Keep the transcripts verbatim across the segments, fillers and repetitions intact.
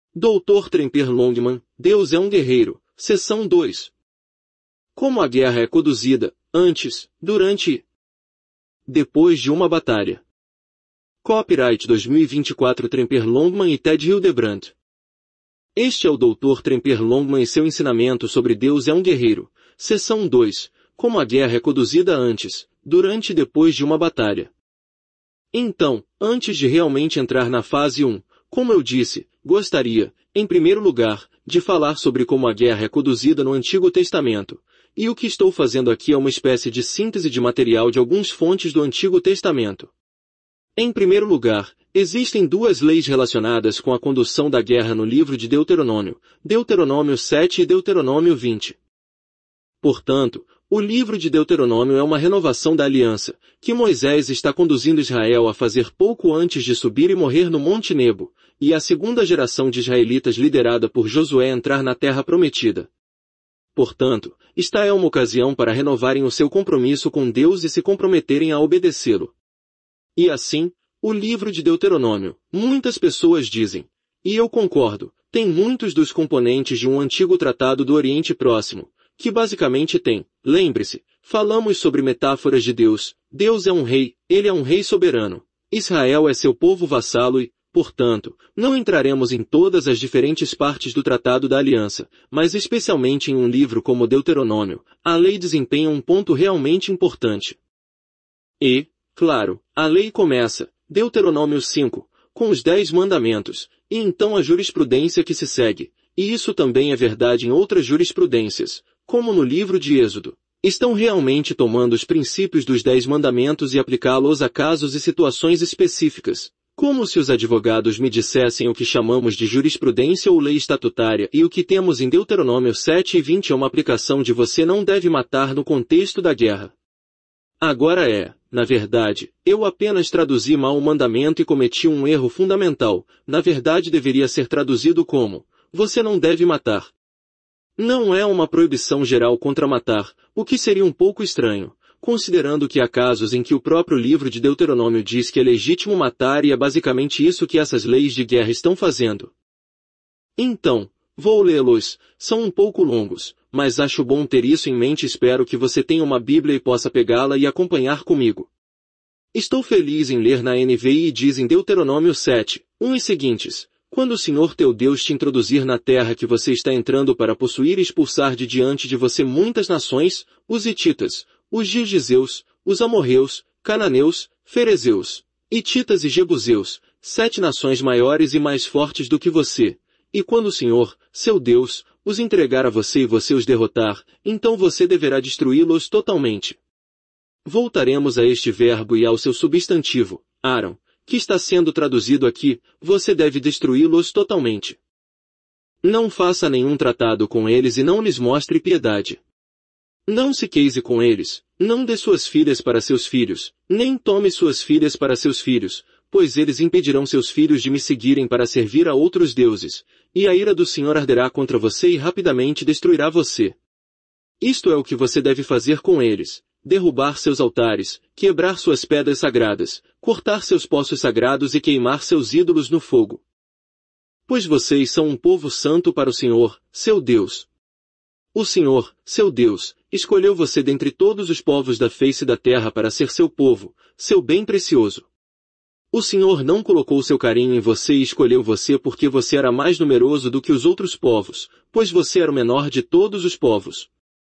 doutor Tremper Longman, Deus é um guerreiro, seção dois. Como a guerra é conduzida, antes, durante e depois de uma batalha. Copyright dois mil e vinte e quatro Tremper Longman e Ted Hildebrand. Este é o doutor Tremper Longman e seu ensinamento sobre Deus é um guerreiro, seção dois, como a guerra é conduzida antes, durante e depois de uma batalha. Então, antes de realmente entrar na fase um, como eu disse, gostaria, em primeiro lugar, de falar sobre como a guerra é conduzida no Antigo Testamento, e o que estou fazendo aqui é uma espécie de síntese de material de algumas fontes do Antigo Testamento. Em primeiro lugar, existem duas leis relacionadas com a condução da guerra no livro de Deuteronômio, Deuteronômio sete e Deuteronômio vinte. Portanto, o livro de Deuteronômio é uma renovação da aliança, que Moisés está conduzindo Israel a fazer pouco antes de subir e morrer no Monte Nebo, e a segunda geração de israelitas liderada por Josué entrar na terra prometida. Portanto, esta é uma ocasião para renovarem o seu compromisso com Deus e se comprometerem a obedecê-lo. E assim, o livro de Deuteronômio, muitas pessoas dizem, e eu concordo, tem muitos dos componentes de um antigo tratado do Oriente Próximo, que basicamente tem, lembre-se, falamos sobre metáforas de Deus, Deus é um rei, ele é um rei soberano, Israel é seu povo vassalo e, portanto, não entraremos em todas as diferentes partes do Tratado da Aliança, mas especialmente em um livro como Deuteronômio, a lei desempenha um ponto realmente importante. E, claro, a lei começa, Deuteronômio cinco, com os dez mandamentos, e então a jurisprudência que se segue, e isso também é verdade em outras jurisprudências, como no livro de Êxodo. Estão realmente tomando os princípios dos dez mandamentos e aplicá-los a casos e situações específicas, como se os advogados me dissessem o que chamamos de jurisprudência ou lei estatutária e o que temos em Deuteronômio sete e vinte é uma aplicação de você não deve matar no contexto da guerra. Agora é, na verdade, eu apenas traduzi mal o mandamento e cometi um erro fundamental, na verdade deveria ser traduzido como, você não deve matar. Não é uma proibição geral contra matar, o que seria um pouco estranho, considerando que há casos em que o próprio livro de Deuteronômio diz que é legítimo matar e é basicamente isso que essas leis de guerra estão fazendo. Então, vou lê-los, são um pouco longos, mas acho bom ter isso em mente e espero que você tenha uma Bíblia e possa pegá-la e acompanhar comigo. Estou feliz em ler na N V I e diz em Deuteronômio sete, um e seguintes, quando o Senhor teu Deus te introduzir na terra que você está entrando para possuir e expulsar de diante de você muitas nações, os hititas, os girgizeus, os amorreus, cananeus, ferezeus, hititas e jebuseus, sete nações maiores e mais fortes do que você, e quando o Senhor, seu Deus, os entregar a você e você os derrotar, então você deverá destruí-los totalmente. Voltaremos a este verbo e ao seu substantivo, Aaron, que está sendo traduzido aqui, você deve destruí-los totalmente. Não faça nenhum tratado com eles e não lhes mostre piedade. Não se case com eles, não dê suas filhas para seus filhos, nem tome suas filhas para seus filhos, pois eles impedirão seus filhos de me seguirem para servir a outros deuses, e a ira do Senhor arderá contra você e rapidamente destruirá você. Isto é o que você deve fazer com eles, derrubar seus altares, quebrar suas pedras sagradas, cortar seus poços sagrados e queimar seus ídolos no fogo. Pois vocês são um povo santo para o Senhor, seu Deus. O Senhor, seu Deus, escolheu você dentre todos os povos da face da terra para ser seu povo, seu bem precioso. O Senhor não colocou seu carinho em você e escolheu você porque você era mais numeroso do que os outros povos, pois você era o menor de todos os povos.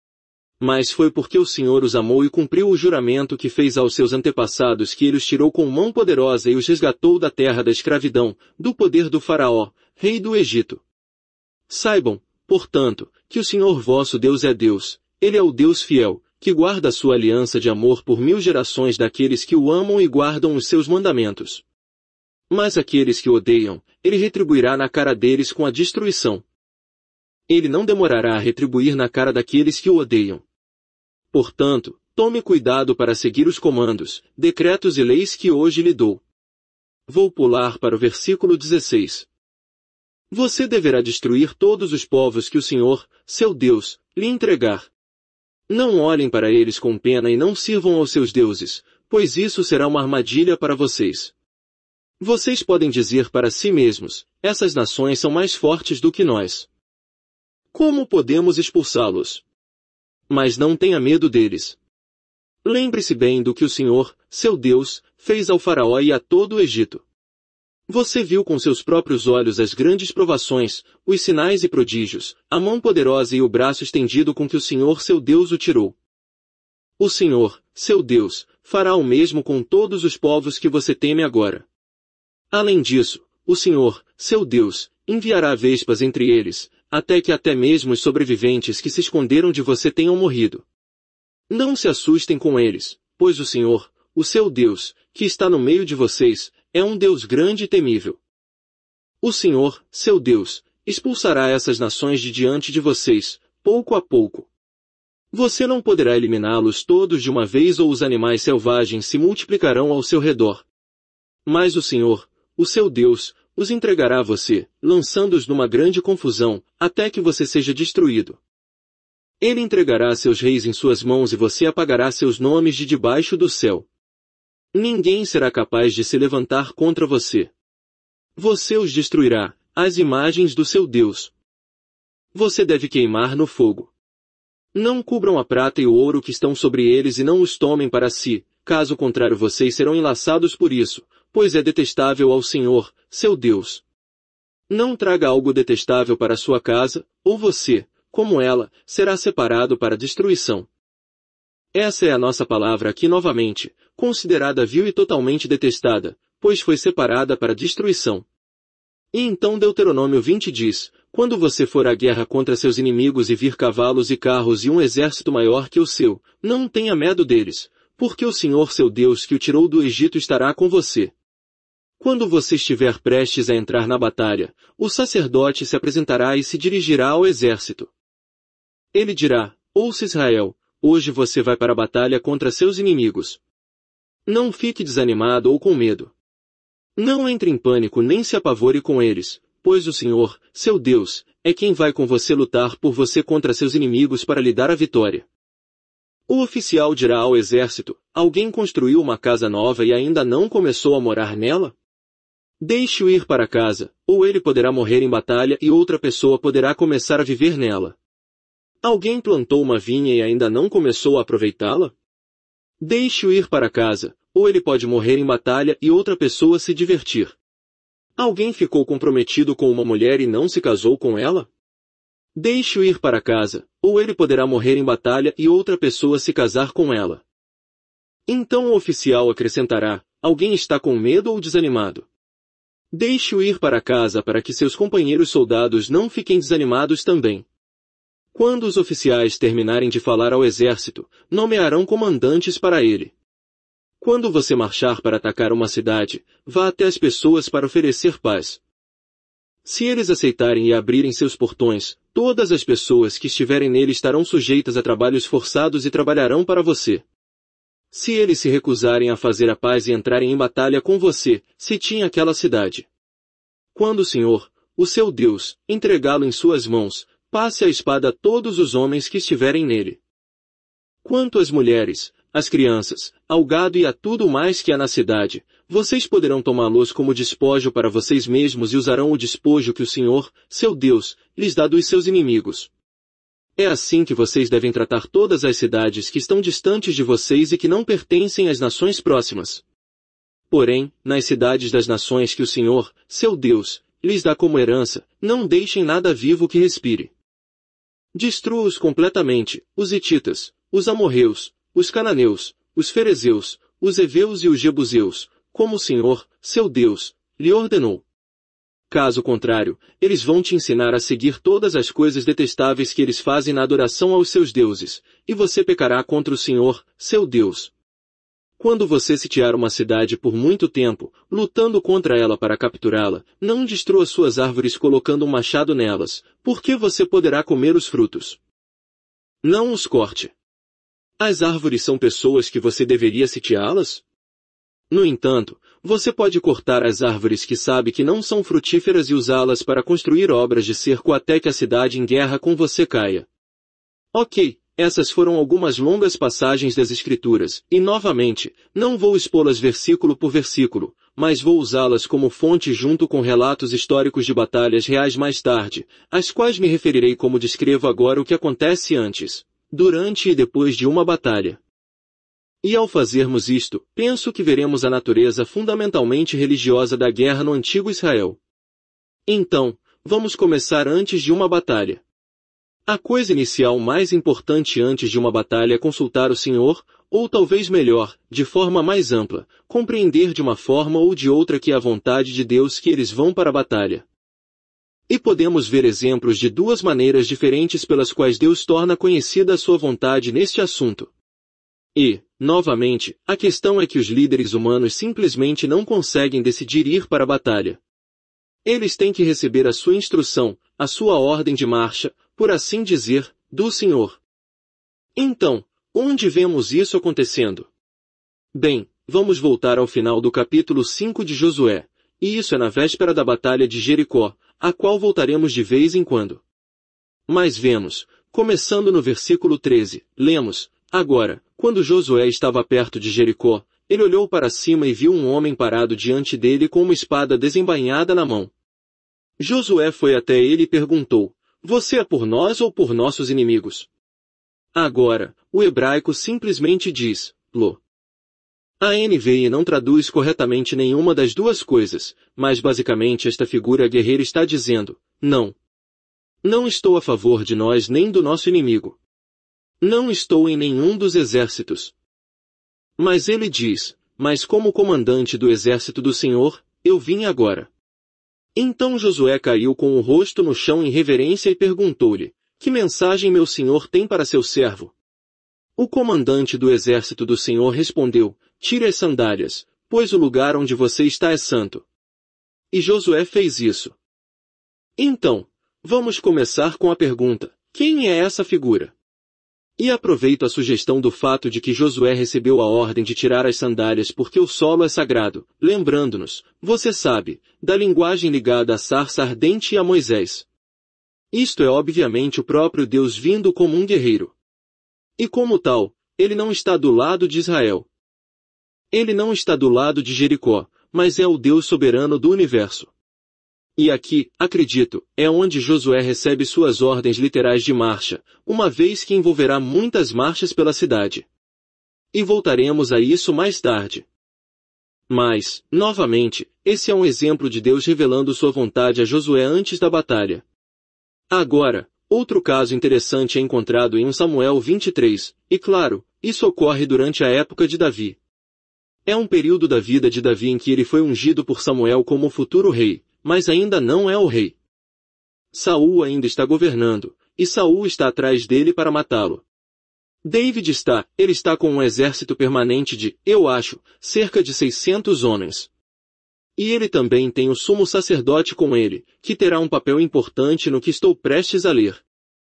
Mas foi porque o Senhor os amou e cumpriu o juramento que fez aos seus antepassados que ele os tirou com mão poderosa e os resgatou da terra da escravidão, do poder do faraó, rei do Egito. Saibam, portanto, que o Senhor vosso Deus é Deus, ele é o Deus fiel, que guarda a sua aliança de amor por mil gerações daqueles que o amam e guardam os seus mandamentos. Mas aqueles que o odeiam, ele retribuirá na cara deles com a destruição. Ele não demorará a retribuir na cara daqueles que o odeiam. Portanto, tome cuidado para seguir os comandos, decretos e leis que hoje lhe dou. Vou pular para o versículo dezesseis. Você deverá destruir todos os povos que o Senhor, seu Deus, lhe entregar. Não olhem para eles com pena e não sirvam aos seus deuses, pois isso será uma armadilha para vocês. Vocês podem dizer para si mesmos, essas nações são mais fortes do que nós. Como podemos expulsá-los? Mas não tenha medo deles. Lembre-se bem do que o Senhor, seu Deus, fez ao Faraó e a todo o Egito. Você viu com seus próprios olhos as grandes provações, os sinais e prodígios, a mão poderosa e o braço estendido com que o Senhor seu Deus o tirou. O Senhor, seu Deus, fará o mesmo com todos os povos que você teme agora. Além disso, o Senhor, seu Deus, enviará vespas entre eles, até que até mesmo os sobreviventes que se esconderam de você tenham morrido. Não se assustem com eles, pois o Senhor, o seu Deus, que está no meio de vocês, é um Deus grande e temível. O Senhor, seu Deus, expulsará essas nações de diante de vocês, pouco a pouco. Você não poderá eliminá-los todos de uma vez ou os animais selvagens se multiplicarão ao seu redor. Mas o Senhor, o seu Deus, os entregará a você, lançando-os numa grande confusão, até que você seja destruído. Ele entregará seus reis em suas mãos e você apagará seus nomes de debaixo do céu. Ninguém será capaz de se levantar contra você. Você os destruirá, as imagens do seu Deus. Você deve queimar no fogo. Não cubram a prata e o ouro que estão sobre eles e não os tomem para si, caso contrário vocês serão enlaçados por isso, pois é detestável ao Senhor, seu Deus. Não traga algo detestável para sua casa, ou você, como ela, será separado para destruição. Essa é a nossa palavra aqui novamente, considerada vil e totalmente detestada, pois foi separada para destruição. E então Deuteronômio vinte diz, quando você for à guerra contra seus inimigos e vir cavalos e carros e um exército maior que o seu, não tenha medo deles, porque o Senhor seu Deus que o tirou do Egito estará com você. Quando você estiver prestes a entrar na batalha, o sacerdote se apresentará e se dirigirá ao exército. Ele dirá, ouça Israel, hoje você vai para a batalha contra seus inimigos. Não fique desanimado ou com medo. Não entre em pânico nem se apavore com eles, pois o Senhor, seu Deus, é quem vai com você lutar por você contra seus inimigos para lhe dar a vitória. O oficial dirá ao exército, alguém construiu uma casa nova e ainda não começou a morar nela? Deixe-o ir para casa, ou ele poderá morrer em batalha e outra pessoa poderá começar a viver nela. Alguém plantou uma vinha e ainda não começou a aproveitá-la? Deixe-o ir para casa, ou ele pode morrer em batalha e outra pessoa se divertir. Alguém ficou comprometido com uma mulher e não se casou com ela? Deixe-o ir para casa, ou ele poderá morrer em batalha e outra pessoa se casar com ela. Então o oficial acrescentará, alguém está com medo ou desanimado? Deixe-o ir para casa para que seus companheiros soldados não fiquem desanimados também. Quando os oficiais terminarem de falar ao exército, nomearão comandantes para ele. Quando você marchar para atacar uma cidade, vá até as pessoas para oferecer paz. Se eles aceitarem e abrirem seus portões, todas as pessoas que estiverem nele estarão sujeitas a trabalhos forçados e trabalharão para você. Se eles se recusarem a fazer a paz e entrarem em batalha com você, citem aquela cidade. Quando o Senhor, o seu Deus, entregá-lo em suas mãos, passe a espada a todos os homens que estiverem nele. Quanto às mulheres, às crianças, ao gado e a tudo mais que há na cidade, vocês poderão tomá-los como despojo para vocês mesmos e usarão o despojo que o Senhor, seu Deus, lhes dá dos seus inimigos. É assim que vocês devem tratar todas as cidades que estão distantes de vocês e que não pertencem às nações próximas. Porém, nas cidades das nações que o Senhor, seu Deus, lhes dá como herança, não deixem nada vivo que respire. Destrua-os completamente, os hititas, os amorreus, os cananeus, os ferezeus, os heveus e os jebuseus, como o Senhor, seu Deus, lhe ordenou. Caso contrário, eles vão te ensinar a seguir todas as coisas detestáveis que eles fazem na adoração aos seus deuses, e você pecará contra o Senhor, seu Deus. Quando você sitiar uma cidade por muito tempo, lutando contra ela para capturá-la, não destrua suas árvores colocando um machado nelas, porque você poderá comer os frutos. Não os corte. As árvores são pessoas que você deveria sitiá-las? No entanto, você pode cortar as árvores que sabe que não são frutíferas e usá-las para construir obras de cerco até que a cidade em guerra com você caia. Ok, essas foram algumas longas passagens das Escrituras, e novamente, não vou expô-las versículo por versículo, mas vou usá-las como fonte junto com relatos históricos de batalhas reais mais tarde, às quais me referirei como descrevo agora o que acontece antes, durante e depois de uma batalha. E ao fazermos isto, penso que veremos a natureza fundamentalmente religiosa da guerra no antigo Israel. Então, vamos começar antes de uma batalha. A coisa inicial mais importante antes de uma batalha é consultar o Senhor, ou talvez melhor, de forma mais ampla, compreender de uma forma ou de outra que é a vontade de Deus que eles vão para a batalha. E podemos ver exemplos de duas maneiras diferentes pelas quais Deus torna conhecida a sua vontade neste assunto. E, novamente, a questão é que os líderes humanos simplesmente não conseguem decidir ir para a batalha. Eles têm que receber a sua instrução, a sua ordem de marcha, por assim dizer, do Senhor. Então, onde vemos isso acontecendo? Bem, vamos voltar ao final do capítulo cinco de Josué, e isso é na véspera da batalha de Jericó, a qual voltaremos de vez em quando. Mas vemos, começando no versículo treze, lemos, agora, quando Josué estava perto de Jericó, ele olhou para cima e viu um homem parado diante dele com uma espada desembainhada na mão. Josué foi até ele e perguntou, você é por nós ou por nossos inimigos? Agora, o hebraico simplesmente diz, lo. A N V I não traduz corretamente nenhuma das duas coisas, mas basicamente esta figura guerreira está dizendo, não. Não estou a favor de nós nem do nosso inimigo. Não estou em nenhum dos exércitos. Mas ele diz, mas como comandante do exército do Senhor, eu vim agora. Então Josué caiu com o rosto no chão em reverência e perguntou-lhe, que mensagem meu senhor tem para seu servo? O comandante do exército do Senhor respondeu, tire as sandálias, pois o lugar onde você está é santo. E Josué fez isso. Então, vamos começar com a pergunta, quem é essa figura? E aproveito a sugestão do fato de que Josué recebeu a ordem de tirar as sandálias porque o solo é sagrado, lembrando-nos, você sabe, da linguagem ligada à sarça ardente e a Moisés. Isto é obviamente o próprio Deus vindo como um guerreiro. E como tal, ele não está do lado de Israel. Ele não está do lado de Jericó, mas é o Deus soberano do universo. E aqui, acredito, é onde Josué recebe suas ordens literais de marcha, uma vez que envolverá muitas marchas pela cidade. E voltaremos a isso mais tarde. Mas, novamente, esse é um exemplo de Deus revelando sua vontade a Josué antes da batalha. Agora, outro caso interessante é encontrado em um Samuel vinte e três, e claro, isso ocorre durante a época de Davi. É um período da vida de Davi em que ele foi ungido por Samuel como o futuro rei, mas ainda não é o rei. Saul ainda está governando, e Saul está atrás dele para matá-lo. David está, ele está com um exército permanente de, eu acho, cerca de seiscentos homens. E ele também tem o sumo sacerdote com ele, que terá um papel importante no que estou prestes a ler.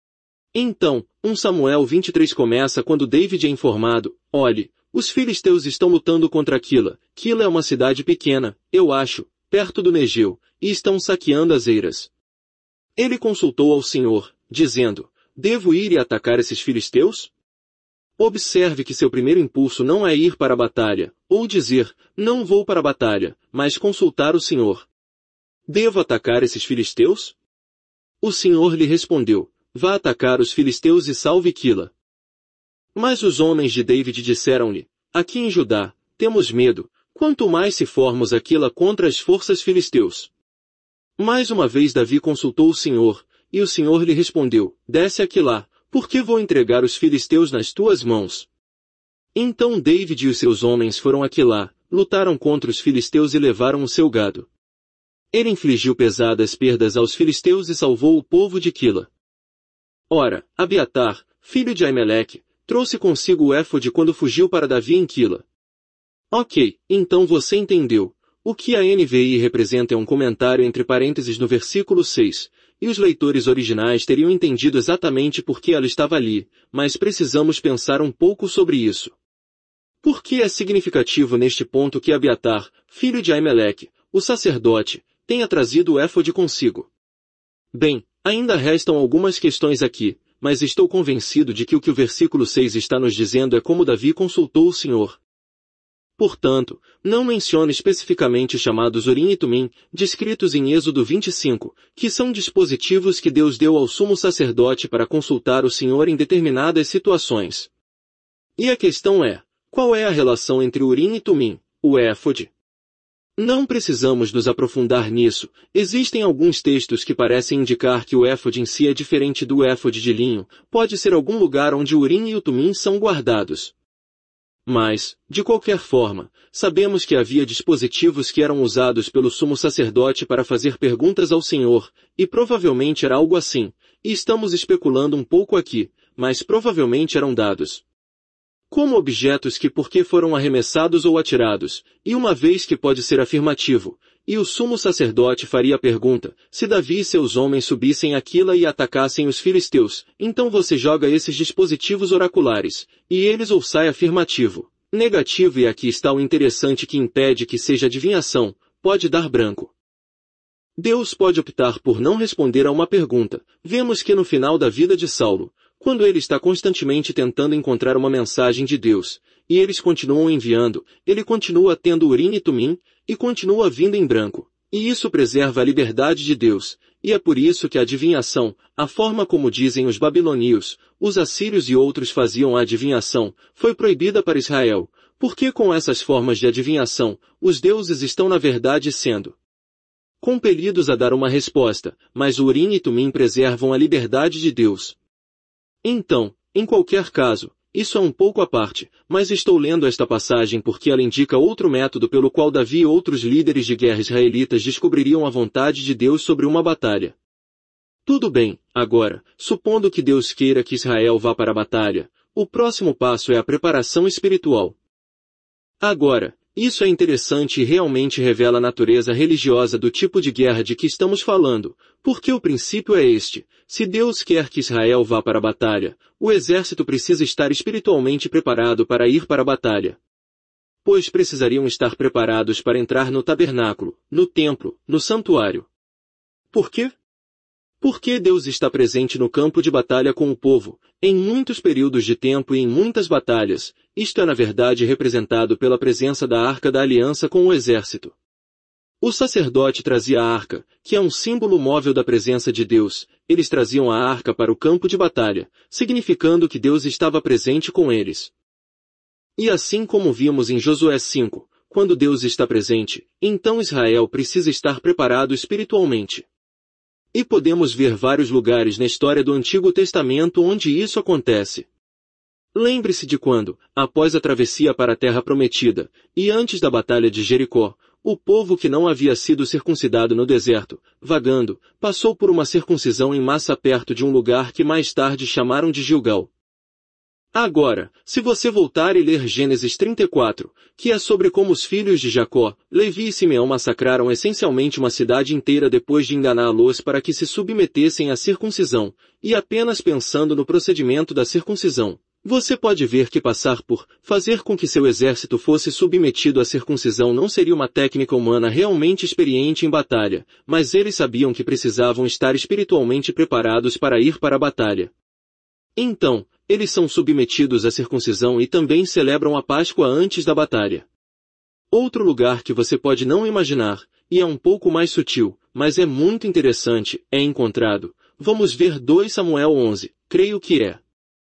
Então, um Samuel vinte e três começa quando David é informado, olhe, os filisteus estão lutando contra Quila, Quila é uma cidade pequena, eu acho, perto do Negeu, e estão saqueando as eiras. Ele consultou ao Senhor, dizendo, devo ir e atacar esses filisteus? Observe que seu primeiro impulso não é ir para a batalha, ou dizer, não vou para a batalha, mas consultar o Senhor. Devo atacar esses filisteus? O Senhor lhe respondeu, vá atacar os filisteus e salve Quila. Mas os homens de David disseram-lhe, aqui em Judá, temos medo, quanto mais se formos Aquila contra as forças filisteus. Mais uma vez Davi consultou o Senhor, e o Senhor lhe respondeu, desce Aquilá, porque vou entregar os filisteus nas tuas mãos. Então David e os seus homens foram a Aquilá, lutaram contra os filisteus e levaram o seu gado. Ele infligiu pesadas perdas aos filisteus e salvou o povo de Quila. Ora, Abiatar, filho de Aimeleque, trouxe consigo o éfode quando fugiu para Davi em Quila. Ok, então você entendeu. O que a N V I representa é um comentário entre parênteses no versículo seis, e os leitores originais teriam entendido exatamente por que ela estava ali, mas precisamos pensar um pouco sobre isso. Por que é significativo neste ponto que Abiatar, filho de Aimeleque, o sacerdote, tenha trazido o éfode consigo? Bem, ainda restam algumas questões aqui, mas estou convencido de que o que o versículo seis está nos dizendo é como Davi consultou o Senhor. Portanto, não menciona especificamente os chamados Urim e Tumim, descritos em Êxodo vinte e cinco, que são dispositivos que Deus deu ao sumo sacerdote para consultar o Senhor em determinadas situações. E a questão é, qual é a relação entre Urim e Tumim, o éfode? Não precisamos nos aprofundar nisso, existem alguns textos que parecem indicar que o éfode em si é diferente do éfode de linho, pode ser algum lugar onde o Urim e o Tumim são guardados. Mas, de qualquer forma, sabemos que havia dispositivos que eram usados pelo sumo sacerdote para fazer perguntas ao Senhor, e provavelmente era algo assim, e estamos especulando um pouco aqui, mas provavelmente eram dados como objetos que porque foram arremessados ou atirados, e uma vez que pode ser afirmativo, e o sumo sacerdote faria a pergunta, se Davi e seus homens subissem Aquila e atacassem os filisteus, então você joga esses dispositivos oraculares, e eles ou sai afirmativo, negativo e aqui está o interessante que impede que seja adivinhação, pode dar branco. Deus pode optar por não responder a uma pergunta, vemos que no final da vida de Saulo, quando ele está constantemente tentando encontrar uma mensagem de Deus, e eles continuam enviando, ele continua tendo Urim e Tumim, e continua vindo em branco. E isso preserva a liberdade de Deus, e é por isso que a adivinhação, a forma como dizem os babilônios, os assírios e outros faziam a adivinhação, foi proibida para Israel, porque com essas formas de adivinhação, os deuses estão na verdade sendo compelidos a dar uma resposta, mas o Urim e Tumim preservam a liberdade de Deus. Então, em qualquer caso, isso é um pouco à parte, mas estou lendo esta passagem porque ela indica outro método pelo qual Davi e outros líderes de guerra israelitas descobririam a vontade de Deus sobre uma batalha. Tudo bem, agora, supondo que Deus queira que Israel vá para a batalha, o próximo passo é a preparação espiritual. Agora, isso é interessante e realmente revela a natureza religiosa do tipo de guerra de que estamos falando, porque o princípio é este: se Deus quer que Israel vá para a batalha, o exército precisa estar espiritualmente preparado para ir para a batalha. Pois precisariam estar preparados para entrar no tabernáculo, no templo, no santuário. Por quê? Porque Deus está presente no campo de batalha com o povo, em muitos períodos de tempo e em muitas batalhas, isto é na verdade representado pela presença da Arca da Aliança com o exército. O sacerdote trazia a arca, que é um símbolo móvel da presença de Deus, eles traziam a arca para o campo de batalha, significando que Deus estava presente com eles. E assim como vimos em Josué cinco, quando Deus está presente, então Israel precisa estar preparado espiritualmente. E podemos ver vários lugares na história do Antigo Testamento onde isso acontece. Lembre-se de quando, após a travessia para a Terra Prometida, e antes da Batalha de Jericó, o povo que não havia sido circuncidado no deserto, vagando, passou por uma circuncisão em massa perto de um lugar que mais tarde chamaram de Gilgal. Agora, se você voltar e ler Gênesis trinta e quatro, que é sobre como os filhos de Jacó, Levi e Simeão massacraram essencialmente uma cidade inteira depois de enganá-los para que se submetessem à circuncisão, e apenas pensando no procedimento da circuncisão, você pode ver que passar por fazer com que seu exército fosse submetido à circuncisão não seria uma técnica humana realmente experiente em batalha, mas eles sabiam que precisavam estar espiritualmente preparados para ir para a batalha. Então, eles são submetidos à circuncisão e também celebram a Páscoa antes da batalha. Outro lugar que você pode não imaginar, e é um pouco mais sutil, mas é muito interessante, é encontrado. Vamos ver dois Samuel onze, creio que é.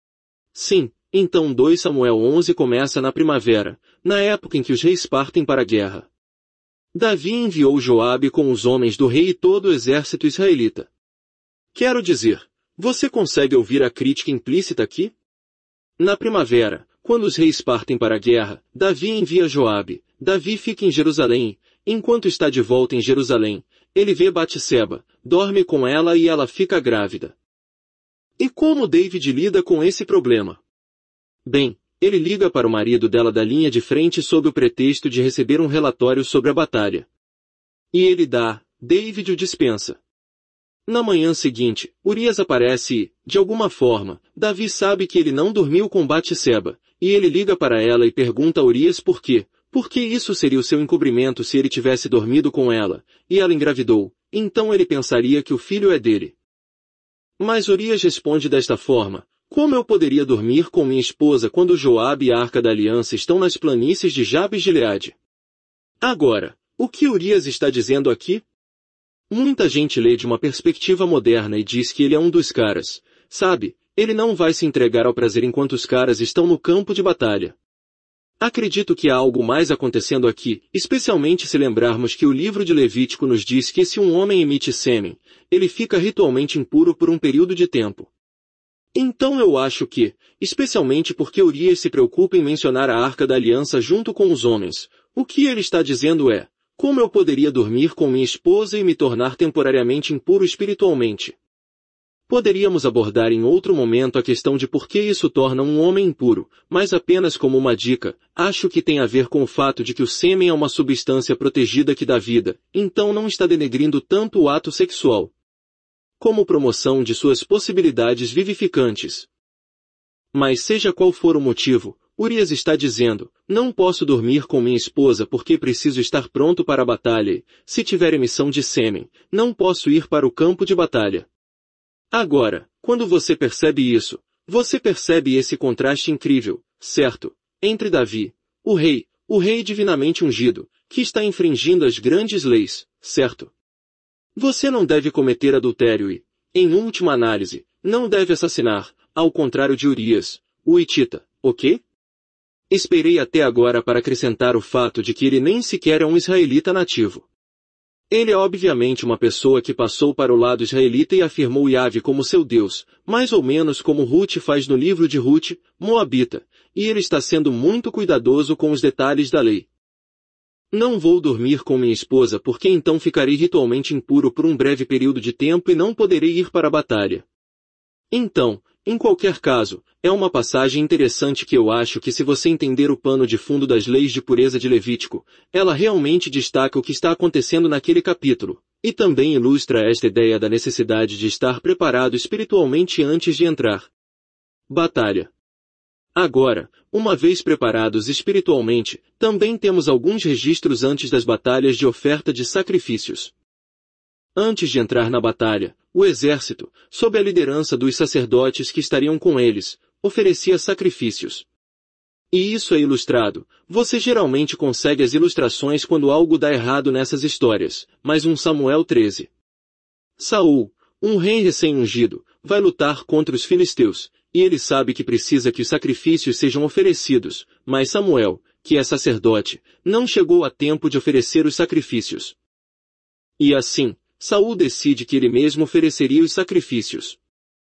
Sim, então dois Samuel onze começa na primavera, na época em que os reis partem para a guerra. Davi enviou Joabe com os homens do rei e todo o exército israelita. Quero dizer, você consegue ouvir a crítica implícita aqui? Na primavera, quando os reis partem para a guerra, Davi envia Joabe. Davi fica em Jerusalém. Enquanto está de volta em Jerusalém, ele vê Batseba, dorme com ela e ela fica grávida. E como David lida com esse problema? Bem, ele liga para o marido dela da linha de frente sob o pretexto de receber um relatório sobre a batalha. E ele dá, David o dispensa. Na manhã seguinte, Urias aparece e, de alguma forma, Davi sabe que ele não dormiu com Batseba, e ele liga para ela e pergunta a Urias por quê, porque isso seria o seu encobrimento se ele tivesse dormido com ela, e ela engravidou, então ele pensaria que o filho é dele. Mas Urias responde desta forma, Como eu poderia dormir com minha esposa quando Joabe e a Arca da Aliança estão nas planícies de Jabes-Gileade? Agora, o que Urias está dizendo aqui? Muita gente lê de uma perspectiva moderna e diz que ele é um dos caras, sabe, ele não vai se entregar ao prazer enquanto os caras estão no campo de batalha. Acredito que há algo mais acontecendo aqui, especialmente se lembrarmos que o livro de Levítico nos diz que se um homem emite sêmen, ele fica ritualmente impuro por um período de tempo. Então eu acho que, especialmente porque Urias se preocupa em mencionar a Arca da Aliança junto com os homens, o que ele está dizendo é, como eu poderia dormir com minha esposa e me tornar temporariamente impuro espiritualmente? Poderíamos abordar em outro momento a questão de por que isso torna um homem impuro, mas apenas como uma dica, acho que tem a ver com o fato de que o sêmen é uma substância protegida que dá vida, então não está denegrindo tanto o ato sexual, como promoção de suas possibilidades vivificantes. Mas seja qual for o motivo, Urias está dizendo, não posso dormir com minha esposa porque preciso estar pronto para a batalha e, se tiver emissão de sêmen, não posso ir para o campo de batalha. Agora, quando você percebe isso, você percebe esse contraste incrível, certo, entre Davi, o rei, o rei divinamente ungido, que está infringindo as grandes leis, certo? Você não deve cometer adultério e, em última análise, não deve assassinar, ao contrário de Urias, o hitita, ok? Esperei até agora para acrescentar o fato de que ele nem sequer é um israelita nativo. Ele é obviamente uma pessoa que passou para o lado israelita e afirmou Yahvé como seu Deus, mais ou menos como Ruth faz no livro de Ruth, Moabita, e ele está sendo muito cuidadoso com os detalhes da lei. Não vou dormir com minha esposa porque então ficarei ritualmente impuro por um breve período de tempo e não poderei ir para a batalha. Então, em qualquer caso, é uma passagem interessante que eu acho que se você entender o pano de fundo das leis de pureza de Levítico, ela realmente destaca o que está acontecendo naquele capítulo, e também ilustra esta ideia da necessidade de estar preparado espiritualmente antes de entrar. Batalha. Agora, uma vez preparados espiritualmente, também temos alguns registros antes das batalhas de oferta de sacrifícios. Antes de entrar na batalha, o exército, sob a liderança dos sacerdotes que estariam com eles, oferecia sacrifícios. E isso é ilustrado. Você geralmente consegue as ilustrações quando algo dá errado nessas histórias, mas um Samuel treze. Saul, um rei recém-ungido, vai lutar contra os filisteus, e ele sabe que precisa que os sacrifícios sejam oferecidos, mas Samuel, que é sacerdote, não chegou a tempo de oferecer os sacrifícios. E assim, Saul decide que ele mesmo ofereceria os sacrifícios.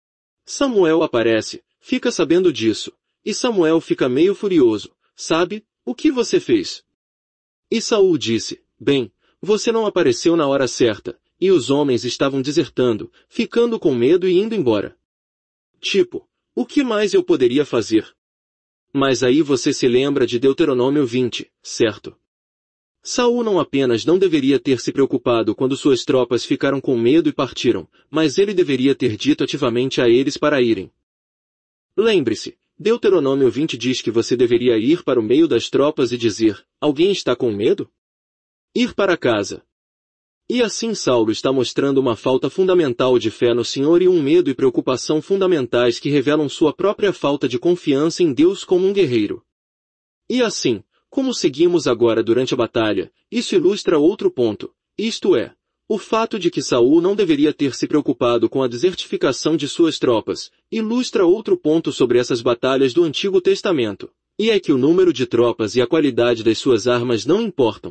Samuel aparece, fica sabendo disso, e Samuel fica meio furioso. Sabe, o que você fez? E Saul disse, bem, você não apareceu na hora certa, e os homens estavam desertando, ficando com medo e indo embora. Tipo, o que mais eu poderia fazer? Mas aí você se lembra de Deuteronômio vinte, certo? Saul não apenas não deveria ter se preocupado quando suas tropas ficaram com medo e partiram, mas ele deveria ter dito ativamente a eles para irem. Lembre-se, Deuteronômio vinte diz que você deveria ir para o meio das tropas e dizer, alguém está com medo? Ir para casa. E assim Saulo está mostrando uma falta fundamental de fé no Senhor e um medo e preocupação fundamentais que revelam sua própria falta de confiança em Deus como um guerreiro. E assim, como seguimos agora durante a batalha, isso ilustra outro ponto, isto é, o fato de que Saul não deveria ter se preocupado com a desertificação de suas tropas, ilustra outro ponto sobre essas batalhas do Antigo Testamento, e é que o número de tropas e a qualidade das suas armas não importam.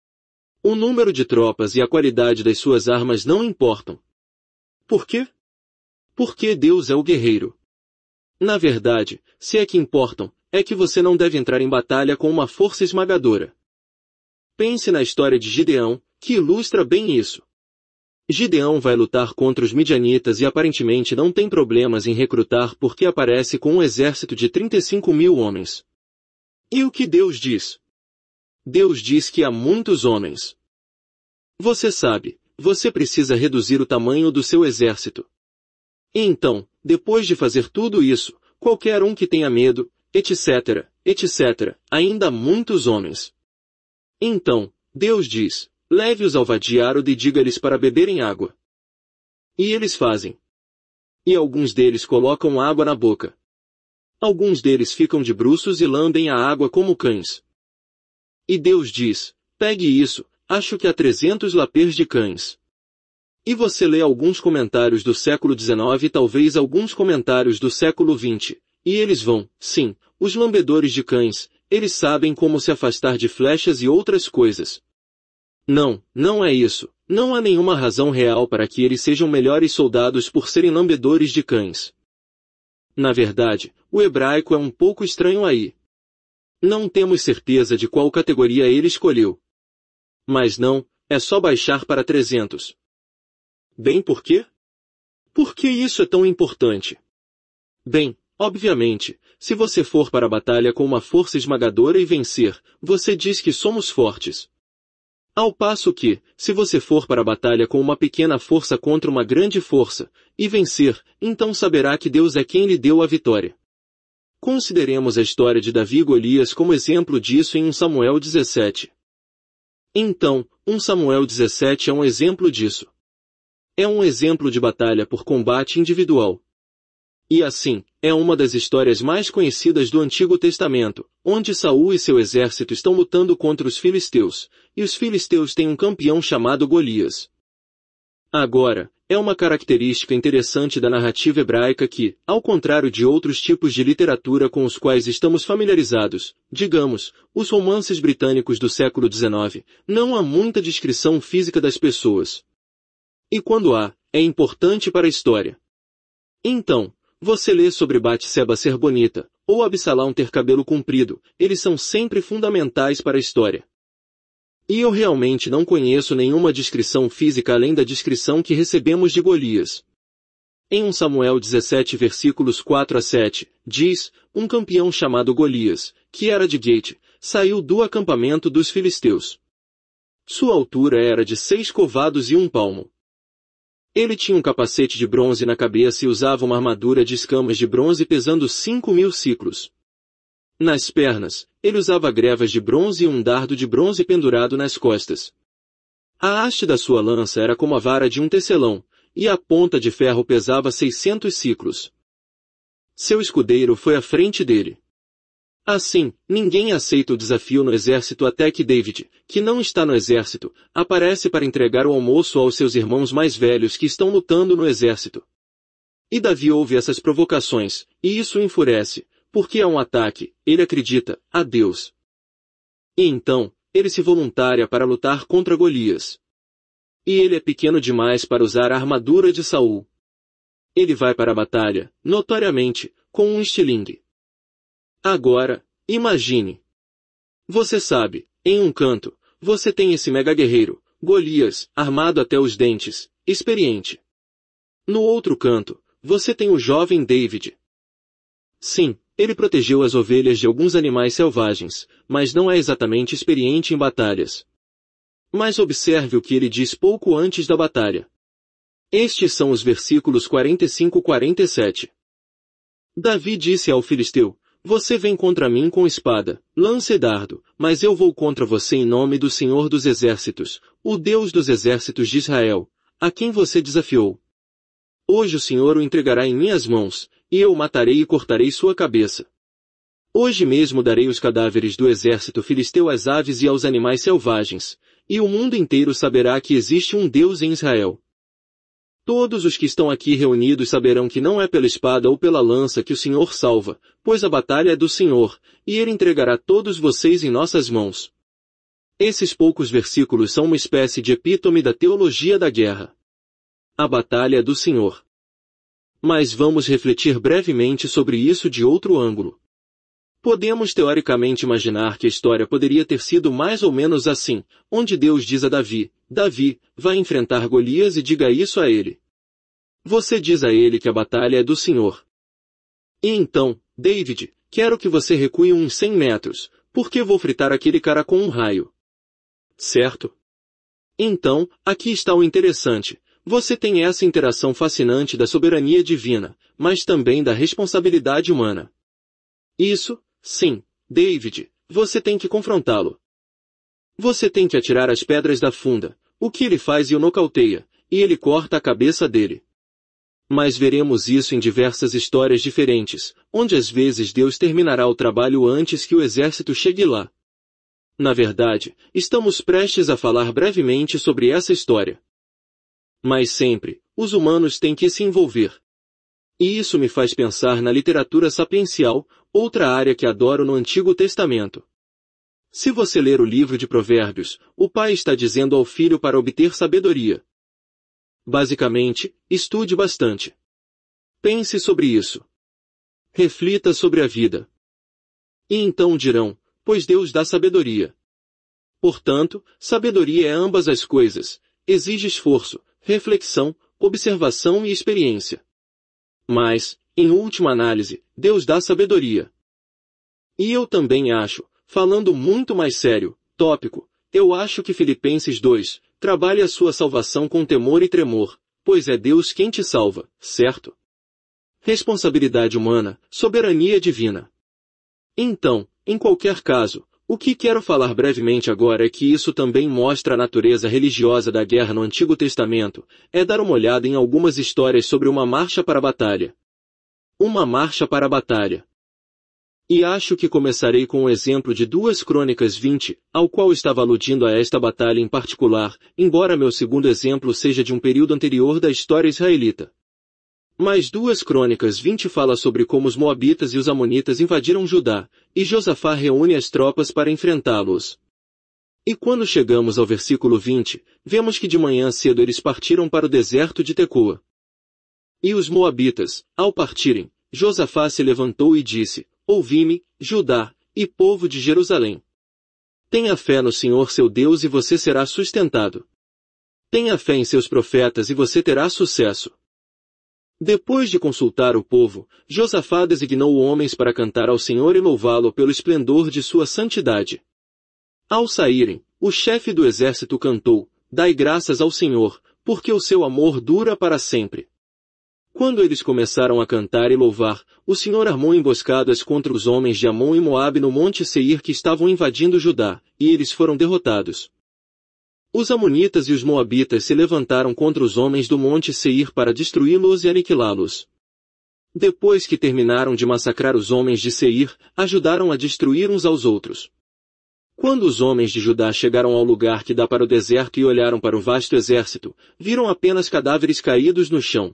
O número de tropas e a qualidade das suas armas não importam. Por quê? Porque Deus é o guerreiro. Na verdade, se é que importam, é que você não deve entrar em batalha com uma força esmagadora. Pense na história de Gideão, que ilustra bem isso. Gideão vai lutar contra os midianitas e aparentemente não tem problemas em recrutar porque aparece com um exército de trinta e cinco mil homens. E o que Deus diz? Deus diz que há muitos homens. Você sabe, você precisa reduzir o tamanho do seu exército. E então, depois de fazer tudo isso, qualquer um que tenha medo, etc, etc, ainda há muitos homens. Então, Deus diz, leve-os ao vadiário e diga-lhes para beberem água. E eles fazem. E alguns deles colocam água na boca, Alguns deles ficam de bruços e lambem a água como cães. E Deus diz, pegue isso, acho que há trezentos lapês de cães. E você lê alguns comentários do século dezenove e talvez alguns comentários do século vinte, e eles vão, sim, os lambedores de cães, eles sabem como se afastar de flechas e outras coisas. Não, não é isso. Não há nenhuma razão real para que eles sejam melhores soldados por serem lambedores de cães. Na verdade, o hebraico é um pouco estranho aí. Não temos certeza de qual categoria ele escolheu. Mas não, é só baixar para trezentos. Bem, por quê? Por que isso é tão importante? Bem, obviamente, se você for para a batalha com uma força esmagadora e vencer, você diz que somos fortes. Ao passo que, se você for para a batalha com uma pequena força contra uma grande força, e vencer, então saberá que Deus é quem lhe deu a vitória. Consideremos a história de Davi e Golias como exemplo disso em um Samuel dezessete. Então, um Samuel dezessete é um exemplo disso. É um exemplo de batalha por combate individual. E assim, é uma das histórias mais conhecidas do Antigo Testamento, onde Saul e seu exército estão lutando contra os filisteus, e os filisteus têm um campeão chamado Golias. Agora, é uma característica interessante da narrativa hebraica que, ao contrário de outros tipos de literatura com os quais estamos familiarizados, digamos, os romances britânicos do século dezenove, não há muita descrição física das pessoas. E quando há, é importante para a história. Então, você lê sobre Batseba ser bonita, ou Absalão ter cabelo comprido, eles são sempre fundamentais para a história. E eu realmente não conheço nenhuma descrição física além da descrição que recebemos de Golias. Em um Samuel dezessete versículos quatro a sete, diz, um campeão chamado Golias, que era de Gate, saiu do acampamento dos filisteus. Sua altura era de seis covados e um palmo. Ele tinha um capacete de bronze na cabeça e usava uma armadura de escamas de bronze pesando cinco mil ciclos. Nas pernas, ele usava grevas de bronze e um dardo de bronze pendurado nas costas. A haste da sua lança era como a vara de um tecelão, e a ponta de ferro pesava seiscentos ciclos. Seu escudeiro foi à frente dele. Assim, ninguém aceita o desafio no exército até que David, que não está no exército, aparece para entregar o almoço aos seus irmãos mais velhos que estão lutando no exército. E Davi ouve essas provocações, e isso o enfurece, porque é um ataque, ele acredita, a Deus. E então, ele se voluntaria para lutar contra Golias. E ele é pequeno demais para usar a armadura de Saul. Ele vai para a batalha, notoriamente, com um estilingue. Agora, imagine. Você sabe, em um canto, você tem esse mega guerreiro, Golias, armado até os dentes, experiente. No outro canto, você tem o jovem David. Sim, ele protegeu as ovelhas de alguns animais selvagens, mas não é exatamente experiente em batalhas. Mas observe o que ele diz pouco antes da batalha. Estes são os versículos quarenta e cinco a quarenta e sete. Davi disse ao filisteu, você vem contra mim com espada, lança e dardo, mas eu vou contra você em nome do Senhor dos Exércitos, o Deus dos Exércitos de Israel, a quem você desafiou. Hoje o Senhor o entregará em minhas mãos, e eu o matarei e cortarei sua cabeça. Hoje mesmo darei os cadáveres do exército filisteu às aves e aos animais selvagens, e o mundo inteiro saberá que existe um Deus em Israel. Todos os que estão aqui reunidos saberão que não é pela espada ou pela lança que o Senhor salva, pois a batalha é do Senhor, e Ele entregará todos vocês em nossas mãos. Esses poucos versículos são uma espécie de epítome da teologia da guerra. A batalha é do Senhor. Mas vamos refletir brevemente sobre isso de outro ângulo. Podemos teoricamente imaginar que a história poderia ter sido mais ou menos assim, onde Deus diz a Davi, Davi, vai enfrentar Golias e diga isso a ele. Você diz a ele que a batalha é do Senhor. E então, David, quero que você recue uns cem metros, porque vou fritar aquele cara com um raio. Certo? Então, aqui está o interessante. Você tem essa interação fascinante da soberania divina, mas também da responsabilidade humana. Isso, sim, David, você tem que confrontá-lo. Você tem que atirar as pedras da funda, o que ele faz e o nocauteia, e ele corta a cabeça dele. Mas veremos isso em diversas histórias diferentes, onde às vezes Deus terminará o trabalho antes que o exército chegue lá. Na verdade, estamos prestes a falar brevemente sobre essa história. Mas sempre, os humanos têm que se envolver. E isso me faz pensar na literatura sapiencial, outra área que adoro no Antigo Testamento. Se você ler o livro de Provérbios, o pai está dizendo ao filho para obter sabedoria. Basicamente, estude bastante. Pense sobre isso. Reflita sobre a vida. E então dirão, pois Deus dá sabedoria. Portanto, sabedoria é ambas as coisas, exige esforço, reflexão, observação e experiência. Mas, em última análise, Deus dá sabedoria. E eu também acho, falando muito mais sério, tópico, eu acho que Filipenses dois, trabalhe a sua salvação com temor e tremor, pois é Deus quem te salva, certo? Responsabilidade humana, soberania divina. Então, em qualquer caso, o que quero falar brevemente agora é que isso também mostra a natureza religiosa da guerra no Antigo Testamento, é dar uma olhada em algumas histórias sobre uma marcha para a batalha. Uma marcha para a batalha. E acho que começarei com o exemplo de duas Crônicas vinte, ao qual estava aludindo a esta batalha em particular, embora meu segundo exemplo seja de um período anterior da história israelita. Mas duas Crônicas vinte fala sobre como os Moabitas e os Amonitas invadiram Judá, e Josafá reúne as tropas para enfrentá-los. E quando chegamos ao versículo vinte, vemos que de manhã cedo eles partiram para o deserto de Tecoa. E os Moabitas, ao partirem, Josafá se levantou e disse, ouvi-me, Judá, e povo de Jerusalém. Tenha fé no Senhor seu Deus e você será sustentado. Tenha fé em seus profetas e você terá sucesso. Depois de consultar o povo, Josafá designou homens para cantar ao Senhor e louvá-lo pelo esplendor de sua santidade. Ao saírem, o chefe do exército cantou, dai graças ao Senhor, porque o seu amor dura para sempre. Quando eles começaram a cantar e louvar, o Senhor armou emboscadas contra os homens de Amon e Moabe no monte Seir que estavam invadindo Judá, e eles foram derrotados. Os Amonitas e os Moabitas se levantaram contra os homens do monte Seir para destruí-los e aniquilá-los. Depois que terminaram de massacrar os homens de Seir, ajudaram a destruir uns aos outros. Quando os homens de Judá chegaram ao lugar que dá para o deserto e olharam para o vasto exército, viram apenas cadáveres caídos no chão.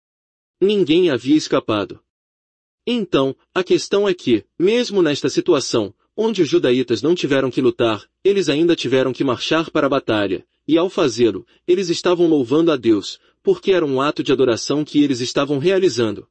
Ninguém havia escapado. Então, a questão é que, mesmo nesta situação, onde os judaítas não tiveram que lutar, eles ainda tiveram que marchar para a batalha, e ao fazê-lo, eles estavam louvando a Deus, porque era um ato de adoração que eles estavam realizando.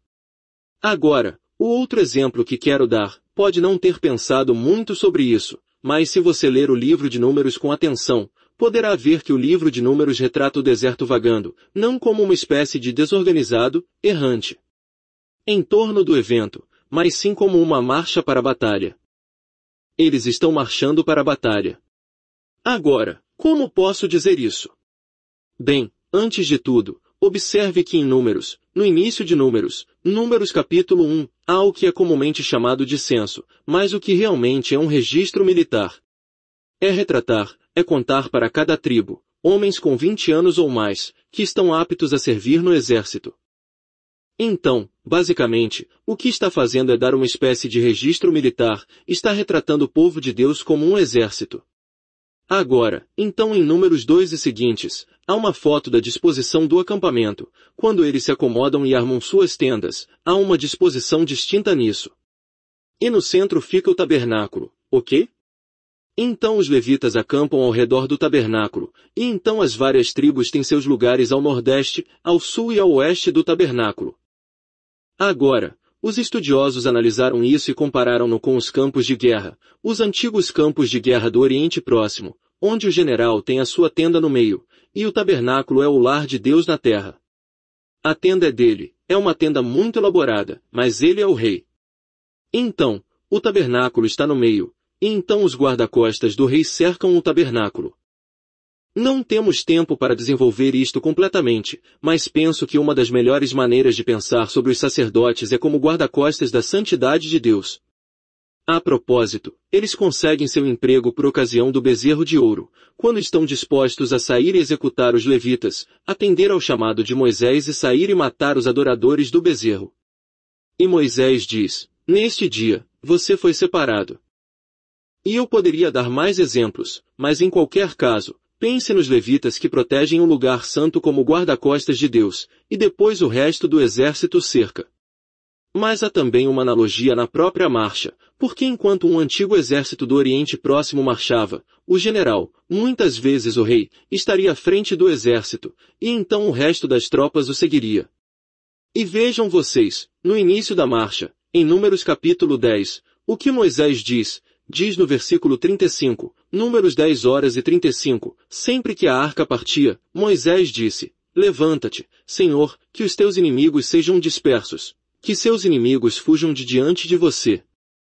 Agora, o outro exemplo que quero dar, pode não ter pensado muito sobre isso, mas se você ler o livro de Números com atenção, poderá ver que o livro de Números retrata o deserto vagando, não como uma espécie de desorganizado, errante, em torno do evento, mas sim como uma marcha para a batalha. Eles estão marchando para a batalha. Agora, como posso dizer isso? Bem, antes de tudo, observe que em Números, no início de Números, Números capítulo um, há o que é comumente chamado de censo, mas o que realmente é um registro militar. É retratar, é contar para cada tribo, homens com vinte anos ou mais, que estão aptos a servir no exército. Então, basicamente, o que está fazendo é dar uma espécie de registro militar, está retratando o povo de Deus como um exército. Agora, então em Números dois e seguintes, há uma foto da disposição do acampamento, quando eles se acomodam e armam suas tendas, há uma disposição distinta nisso. E no centro fica o tabernáculo, ok? Então os levitas acampam ao redor do tabernáculo, e então as várias tribos têm seus lugares ao nordeste, ao sul e ao oeste do tabernáculo. Agora, os estudiosos analisaram isso e compararam-no com os campos de guerra, os antigos campos de guerra do Oriente Próximo, onde o general tem a sua tenda no meio, e o tabernáculo é o lar de Deus na terra. A tenda é dele, é uma tenda muito elaborada, mas ele é o rei. Então, o tabernáculo está no meio, e então os guarda-costas do rei cercam o tabernáculo. Não temos tempo para desenvolver isto completamente, mas penso que uma das melhores maneiras de pensar sobre os sacerdotes é como guarda-costas da santidade de Deus. A propósito, eles conseguem seu emprego por ocasião do bezerro de ouro, quando estão dispostos a sair e executar os levitas, atender ao chamado de Moisés e sair e matar os adoradores do bezerro. E Moisés diz, neste dia, você foi separado. E eu poderia dar mais exemplos, mas em qualquer caso, pense nos levitas que protegem o lugar santo como guarda-costas de Deus, e depois o resto do exército cerca. Mas há também uma analogia na própria marcha, porque enquanto um antigo exército do Oriente Próximo marchava, o general, muitas vezes o rei, estaria à frente do exército, e então o resto das tropas o seguiria. E vejam vocês, no início da marcha, em Números capítulo dez, o que Moisés diz, diz no versículo trinta e cinco, Números dez horas e trinta e cinco, sempre que a arca partia, Moisés disse, levanta-te, Senhor, que os teus inimigos sejam dispersos, que seus inimigos fujam de diante de você.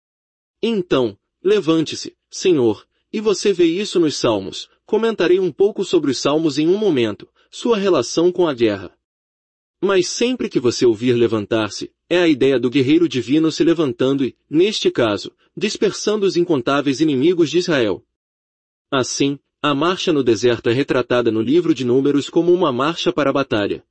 Então, levante-se, Senhor, e você vê isso nos Salmos. Comentarei um pouco sobre os Salmos em um momento, sua relação com a guerra. Mas sempre que você ouvir levantar-se, é a ideia do guerreiro divino se levantando e, neste caso, dispersando os incontáveis inimigos de Israel. Assim, a marcha no deserto é retratada no livro de Números como uma marcha para a batalha.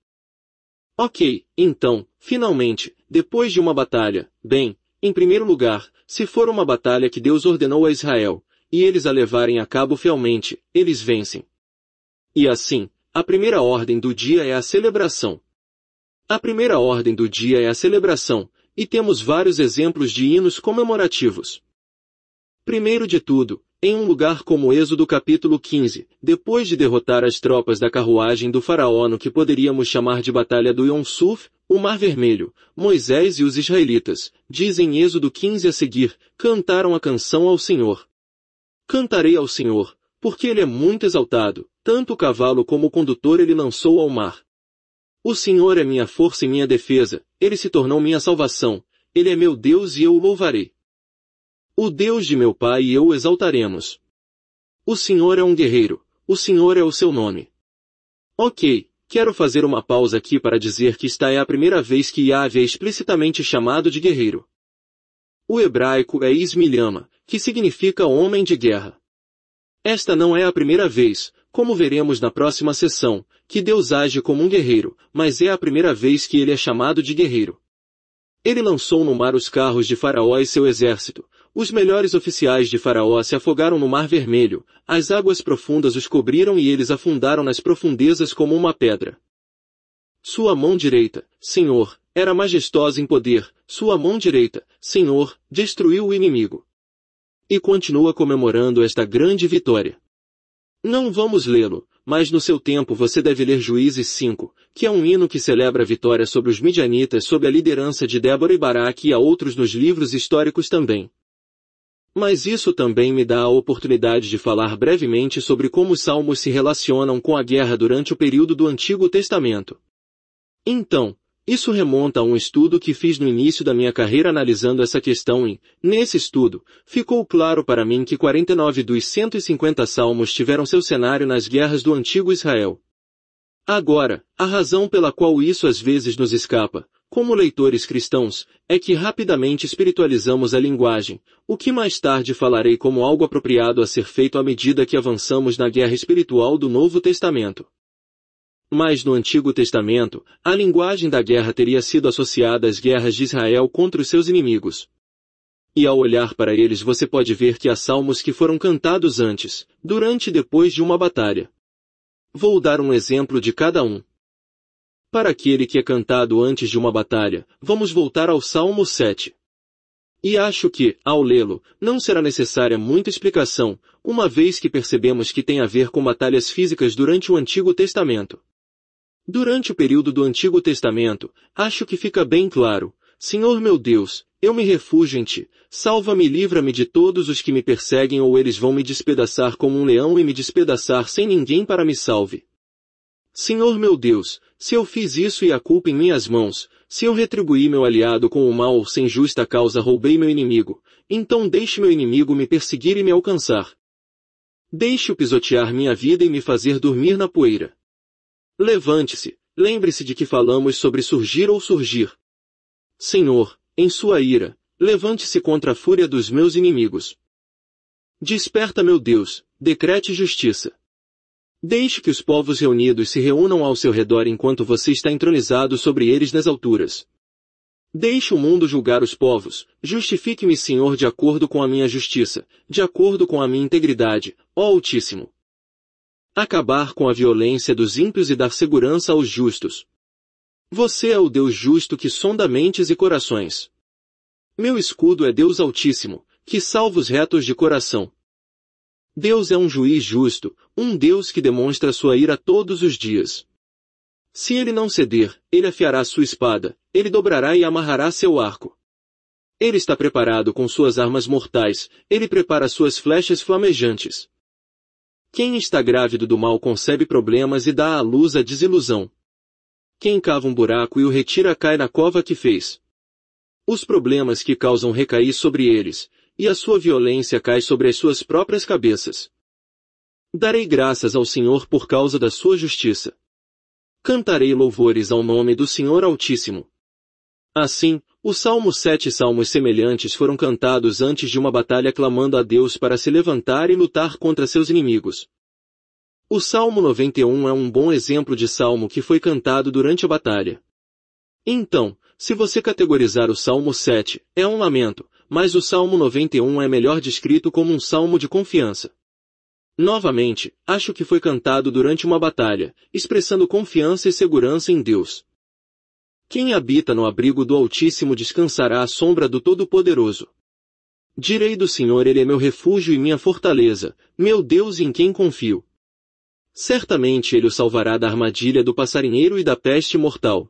Ok, então, finalmente, depois de uma batalha, bem, em primeiro lugar, se for uma batalha que Deus ordenou a Israel, e eles a levarem a cabo fielmente, eles vencem. E assim, a primeira ordem do dia é a celebração. A primeira ordem do dia é a celebração, e temos vários exemplos de hinos comemorativos. Primeiro de tudo, em um lugar como Êxodo capítulo quinze, depois de derrotar as tropas da carruagem do faraó no que poderíamos chamar de Batalha do Yom Suf, o Mar Vermelho, Moisés e os israelitas, dizem em Êxodo quinze a seguir, cantaram a canção ao Senhor. Cantarei ao Senhor, porque ele é muito exaltado, tanto o cavalo como o condutor ele lançou ao mar. O Senhor é minha força e minha defesa, ele se tornou minha salvação, ele é meu Deus e eu o louvarei. O Deus de meu pai e eu o exaltaremos. O Senhor é um guerreiro, o Senhor é o seu nome. Ok, quero fazer uma pausa aqui para dizer que esta é a primeira vez que Yahvé é explicitamente chamado de guerreiro. O hebraico é Ismilhama, que significa homem de guerra. Esta não é a primeira vez, como veremos na próxima sessão, que Deus age como um guerreiro, mas é a primeira vez que ele é chamado de guerreiro. Ele lançou no mar os carros de Faraó e seu exército. Os melhores oficiais de Faraó se afogaram no Mar Vermelho, as águas profundas os cobriram e eles afundaram nas profundezas como uma pedra. Sua mão direita, Senhor, era majestosa em poder, sua mão direita, Senhor, destruiu o inimigo. E continua comemorando esta grande vitória. Não vamos lê-lo, mas no seu tempo você deve ler Juízes cinco, que é um hino que celebra a vitória sobre os midianitas sob a liderança de Débora e Baraque e há outros nos livros históricos também. Mas isso também me dá a oportunidade de falar brevemente sobre como os salmos se relacionam com a guerra durante o período do Antigo Testamento. Então, isso remonta a um estudo que fiz no início da minha carreira analisando essa questão e, nesse estudo, ficou claro para mim que quarenta e nove dos cento e cinquenta salmos tiveram seu cenário nas guerras do Antigo Israel. Agora, a razão pela qual isso às vezes nos escapa, como leitores cristãos, é que rapidamente espiritualizamos a linguagem, o que mais tarde falarei como algo apropriado a ser feito à medida que avançamos na guerra espiritual do Novo Testamento. Mas no Antigo Testamento, a linguagem da guerra teria sido associada às guerras de Israel contra os seus inimigos. E ao olhar para eles você pode ver que há salmos que foram cantados antes, durante e depois de uma batalha. Vou dar um exemplo de cada um. Para aquele que é cantado antes de uma batalha, vamos voltar ao Salmo sete. E acho que, ao lê-lo, não será necessária muita explicação, uma vez que percebemos que tem a ver com batalhas físicas durante o Antigo Testamento. Durante o período do Antigo Testamento, acho que fica bem claro, Senhor meu Deus, eu me refugio em Ti, salva-me e livra-me de todos os que me perseguem ou eles vão me despedaçar como um leão e me despedaçar sem ninguém para me salve. Senhor meu Deus, se eu fiz isso e a culpa em minhas mãos, se eu retribuí meu aliado com o mal ou sem justa causa roubei meu inimigo, então deixe meu inimigo me perseguir e me alcançar. Deixe-o pisotear minha vida e me fazer dormir na poeira. Levante-se, lembre-se de que falamos sobre surgir ou surgir. Senhor, em sua ira, levante-se contra a fúria dos meus inimigos. Desperta, meu Deus, decrete justiça. Deixe que os povos reunidos se reúnam ao seu redor enquanto você está entronizado sobre eles nas alturas. Deixe o mundo julgar os povos, justifique-me, Senhor, de acordo com a minha justiça, de acordo com a minha integridade, ó Altíssimo. Acabar com a violência dos ímpios e dar segurança aos justos. Você é o Deus justo que sonda mentes e corações. Meu escudo é Deus Altíssimo, que salva os retos de coração. Deus é um juiz justo, um Deus que demonstra sua ira todos os dias. Se ele não ceder, ele afiará sua espada, ele dobrará e amarrará seu arco. Ele está preparado com suas armas mortais, ele prepara suas flechas flamejantes. Quem está grávido do mal concebe problemas e dá à luz a desilusão. Quem cava um buraco e o retira cai na cova que fez. Os problemas que causam recair sobre eles, e a sua violência cai sobre as suas próprias cabeças. Darei graças ao Senhor por causa da sua justiça. Cantarei louvores ao nome do Senhor Altíssimo. Assim, o Salmo sete e salmos semelhantes foram cantados antes de uma batalha clamando a Deus para se levantar e lutar contra seus inimigos. O Salmo noventa e um é um bom exemplo de salmo que foi cantado durante a batalha. Então, se você categorizar o Salmo sete, é um lamento, mas o Salmo noventa e um é melhor descrito como um salmo de confiança. Novamente, acho que foi cantado durante uma batalha, expressando confiança e segurança em Deus. Quem habita no abrigo do Altíssimo descansará à sombra do Todo-Poderoso. Direi do Senhor, ele é meu refúgio e minha fortaleza, meu Deus em quem confio. Certamente ele o salvará da armadilha do passarinheiro e da peste mortal.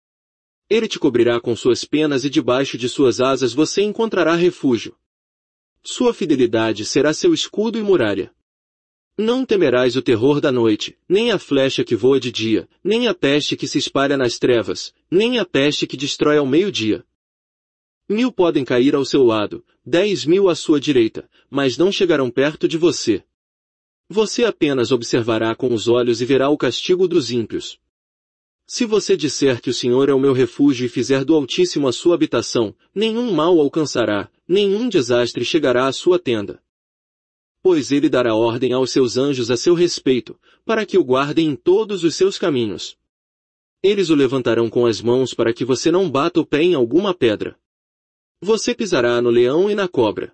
Ele te cobrirá com suas penas e debaixo de suas asas você encontrará refúgio. Sua fidelidade será seu escudo e muralha. Não temerás o terror da noite, nem a flecha que voa de dia, nem a peste que se espalha nas trevas, nem a peste que destrói ao meio-dia. Mil podem cair ao seu lado, dez mil à sua direita, mas não chegarão perto de você. Você apenas observará com os olhos e verá o castigo dos ímpios. Se você disser que o Senhor é o meu refúgio e fizer do Altíssimo a sua habitação, nenhum mal alcançará, nenhum desastre chegará à sua tenda. Pois ele dará ordem aos seus anjos a seu respeito, para que o guardem em todos os seus caminhos. Eles o levantarão com as mãos para que você não bata o pé em alguma pedra. Você pisará no leão e na cobra.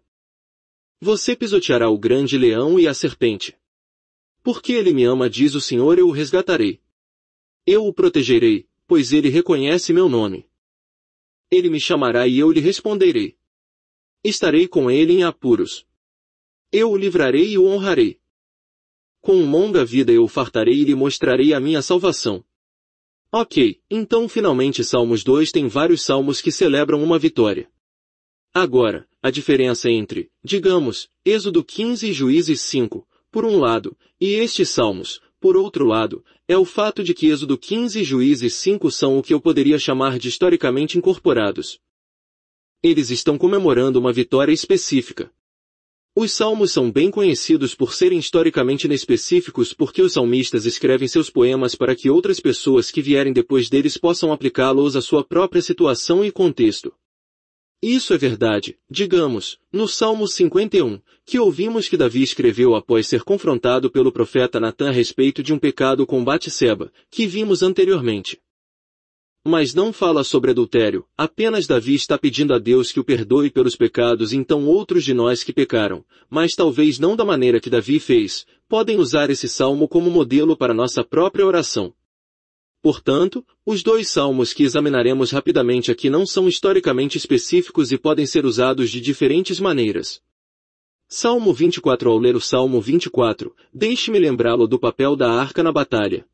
Você pisoteará o grande leão e a serpente. Porque ele me ama, diz o Senhor, eu o resgatarei. Eu o protegerei, pois ele reconhece meu nome. Ele me chamará e eu lhe responderei. Estarei com ele em apuros. Eu o livrarei e o honrarei. Com longa vida eu o fartarei e lhe mostrarei a minha salvação. Ok, então finalmente Salmos dois tem vários salmos que celebram uma vitória. Agora, a diferença entre, digamos, Êxodo quinze e Juízes cinco, por um lado, e estes salmos, por outro lado, é o fato de que Êxodo quinze e Juízes cinco são o que eu poderia chamar de historicamente incorporados. Eles estão comemorando uma vitória específica. Os salmos são bem conhecidos por serem historicamente inespecíficos porque os salmistas escrevem seus poemas para que outras pessoas que vierem depois deles possam aplicá-los à sua própria situação e contexto. Isso é verdade, digamos, no Salmo cinquenta e um, que ouvimos que Davi escreveu após ser confrontado pelo profeta Natã a respeito de um pecado com Batseba, que vimos anteriormente. Mas não fala sobre adultério, apenas Davi está pedindo a Deus que o perdoe pelos pecados, então outros de nós que pecaram, mas talvez não da maneira que Davi fez, podem usar esse salmo como modelo para nossa própria oração. Portanto, os dois salmos que examinaremos rapidamente aqui não são historicamente específicos e podem ser usados de diferentes maneiras. Salmo vinte e quatro. Ao ler o Salmo vinte e quatro, deixe-me lembrá-lo do papel da arca na batalha.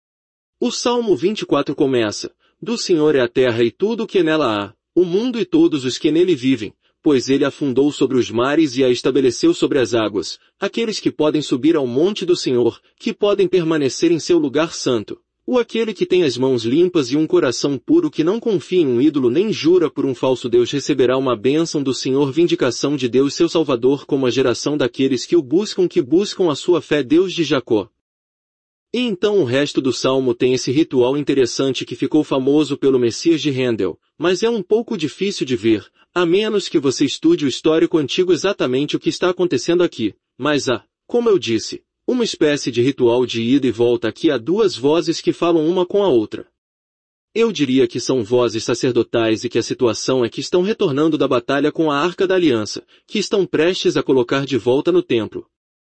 O Salmo vinte e quatro começa: do Senhor é a terra e tudo o que nela há, o mundo e todos os que nele vivem, pois ele afundou sobre os mares e a estabeleceu sobre as águas, aqueles que podem subir ao monte do Senhor, que podem permanecer em seu lugar santo. O aquele que tem as mãos limpas e um coração puro, que não confia em um ídolo nem jura por um falso Deus, receberá uma bênção do Senhor, vindicação de Deus seu Salvador, como a geração daqueles que o buscam, que buscam a sua fé, Deus de Jacó. E então o resto do salmo tem esse ritual interessante que ficou famoso pelo Messias de Handel, mas é um pouco difícil de ver, A menos que você estude o histórico antigo exatamente o que está acontecendo aqui, mas há, como eu disse, uma espécie de ritual de ida e volta aqui há duas vozes que falam uma com a outra. Eu diria que são vozes sacerdotais e que a situação é que estão retornando da batalha com a Arca da Aliança, que estão prestes a colocar de volta no templo.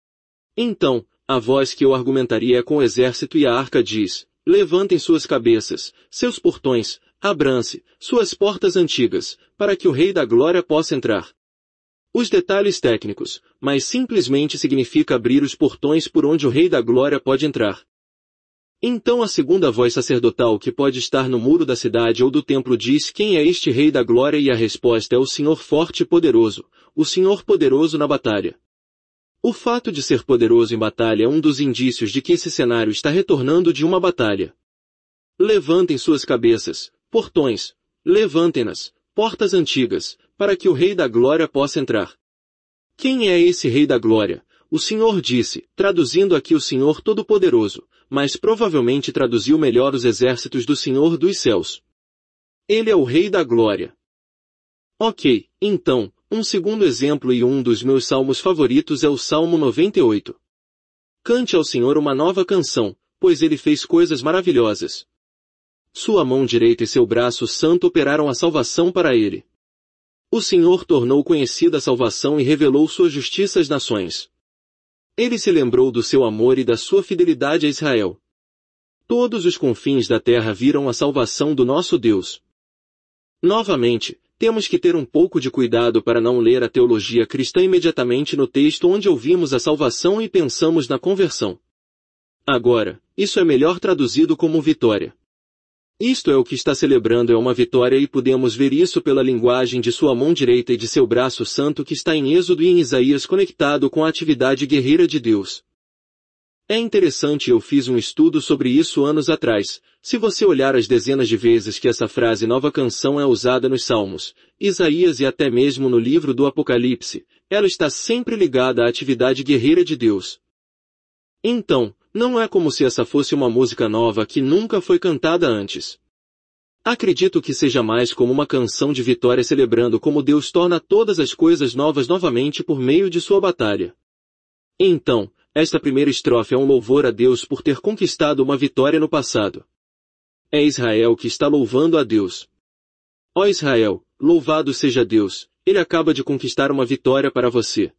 Então, a voz que eu argumentaria é com o exército e a arca diz, levantem suas cabeças, seus portões, abram-se, suas portas antigas, para que o Rei da Glória possa entrar. Os detalhes técnicos, mas simplesmente significa abrir os portões por onde o Rei da Glória pode entrar. Então a segunda voz sacerdotal que pode estar no muro da cidade ou do templo diz quem é este Rei da Glória e a resposta é o Senhor forte e poderoso, o Senhor poderoso na batalha. O fato de ser poderoso em batalha é um dos indícios de que esse cenário está retornando de uma batalha. Levantem suas cabeças, portões, levantem-nas, portas antigas, para que o Rei da Glória possa entrar. Quem é esse Rei da Glória? O Senhor disse, traduzindo aqui o Senhor Todo-Poderoso, mas provavelmente traduziu melhor os exércitos do Senhor dos céus. Ele é o Rei da Glória. Ok, então, um segundo exemplo e um dos meus salmos favoritos é o Salmo noventa e oito. Cante ao Senhor uma nova canção, pois ele fez coisas maravilhosas. Sua mão direita e seu braço santo operaram a salvação para ele. O Senhor tornou conhecida a salvação e revelou sua justiça às nações. Ele se lembrou do seu amor e da sua fidelidade a Israel. Todos os confins da terra viram a salvação do nosso Deus. Novamente, temos que ter um pouco de cuidado para não ler a teologia cristã imediatamente no texto onde ouvimos a salvação e pensamos na conversão. Agora, isso é melhor traduzido como vitória. Isto é o que está celebrando é uma vitória e podemos ver isso pela linguagem de sua mão direita e de seu braço santo que está em Êxodo e em Isaías conectado com a atividade guerreira de Deus. É interessante, eu fiz um estudo sobre isso anos atrás. Se você olhar as dezenas de vezes que essa frase nova canção é usada nos Salmos, Isaías e até mesmo no livro do Apocalipse, ela está sempre ligada à atividade guerreira de Deus. Então, não é como se essa fosse uma música nova que nunca foi cantada antes. Acredito que seja mais como uma canção de vitória celebrando como Deus torna todas as coisas novas novamente por meio de sua batalha. Então, esta primeira estrofe é um louvor a Deus por ter conquistado uma vitória no passado. É Israel que está louvando a Deus. Ó Israel, louvado seja Deus, Ele acaba de conquistar uma vitória para você.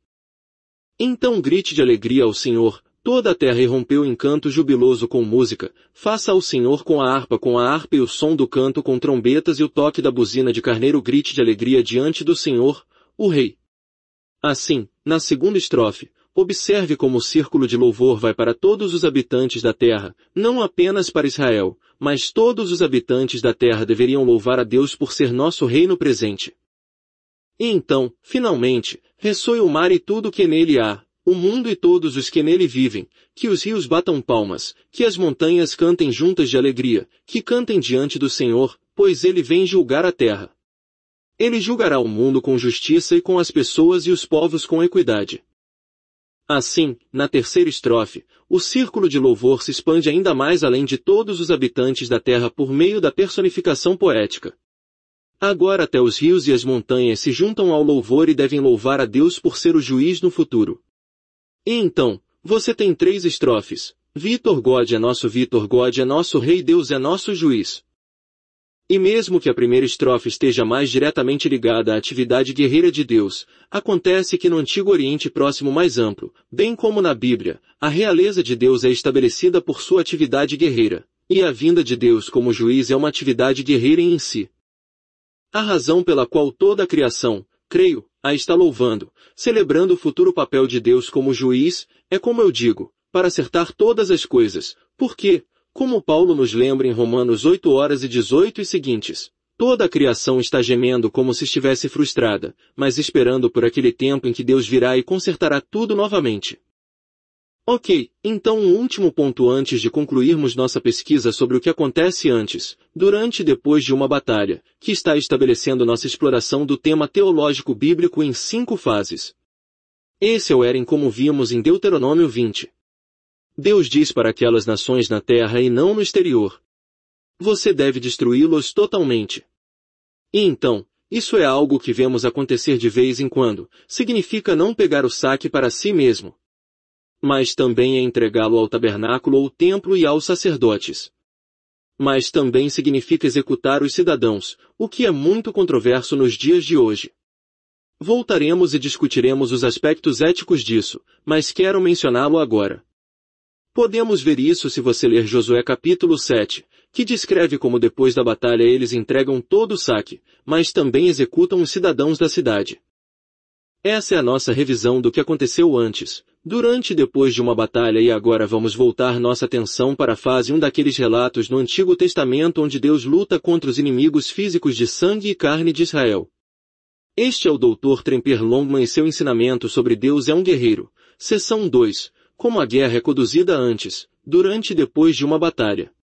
Então grite de alegria ao Senhor, toda a terra irrompeu em canto jubiloso com música, faça ao Senhor com a harpa com a harpa e o som do canto com trombetas e o toque da buzina de carneiro grite de alegria diante do Senhor, o Rei. Assim, na segunda estrofe, observe como o círculo de louvor vai para todos os habitantes da terra, não apenas para Israel, mas todos os habitantes da terra deveriam louvar a Deus por ser nosso Rei no presente. E então, finalmente, ressoe o mar e tudo o que nele há, o mundo e todos os que nele vivem, que os rios batam palmas, que as montanhas cantem juntas de alegria, que cantem diante do Senhor, pois ele vem julgar a terra. Ele julgará o mundo com justiça e com as pessoas e os povos com equidade. Assim, na terceira estrofe, o círculo de louvor se expande ainda mais além de todos os habitantes da terra por meio da personificação poética. Agora até os rios e as montanhas se juntam ao louvor e devem louvar a Deus por ser o juiz no futuro. E então, você tem três estrofes. Vitor God é nosso Vitor God é nosso Rei Deus é nosso juiz. E mesmo que a primeira estrofe esteja mais diretamente ligada à atividade guerreira de Deus, acontece que no Antigo Oriente Próximo mais amplo, bem como na Bíblia, a realeza de Deus é estabelecida por sua atividade guerreira, e a vinda de Deus como juiz é uma atividade guerreira em si. A razão pela qual toda a criação, creio, a está louvando, celebrando o futuro papel de Deus como juiz, é como eu digo, para acertar todas as coisas, porque, como Paulo nos lembra em Romanos oito horas e dezoito e seguintes, toda a criação está gemendo como se estivesse frustrada, mas esperando por aquele tempo em que Deus virá e consertará tudo novamente. Ok, então um último ponto antes de concluirmos nossa pesquisa sobre o que acontece antes, durante e depois de uma batalha, que está estabelecendo nossa exploração do tema teológico bíblico em cinco fases. Esse é o Éden como vimos em Deuteronômio vinte. Deus diz para aquelas nações na terra e não no exterior. Você deve destruí-los totalmente. E então, Isso é algo que vemos acontecer de vez em quando, significa não pegar o saque para si mesmo, mas também é entregá-lo ao tabernáculo ou templo e aos sacerdotes. Mas também significa executar os cidadãos, o que é muito controverso nos dias de hoje. Voltaremos e discutiremos os aspectos éticos disso, mas quero mencioná-lo agora. Podemos ver isso se você ler Josué capítulo sete, que descreve como depois da batalha eles entregam todo o saque, mas também executam os cidadãos da cidade. Essa é a nossa revisão do que aconteceu antes, durante e depois de uma batalha, e agora vamos voltar nossa atenção para a fase um daqueles relatos no Antigo Testamento onde Deus luta contra os inimigos físicos de sangue e carne de Israel. Este é o doutor Tremper Longman e seu ensinamento sobre Deus é um guerreiro, seção dois, como a guerra é conduzida antes, durante e depois de uma batalha.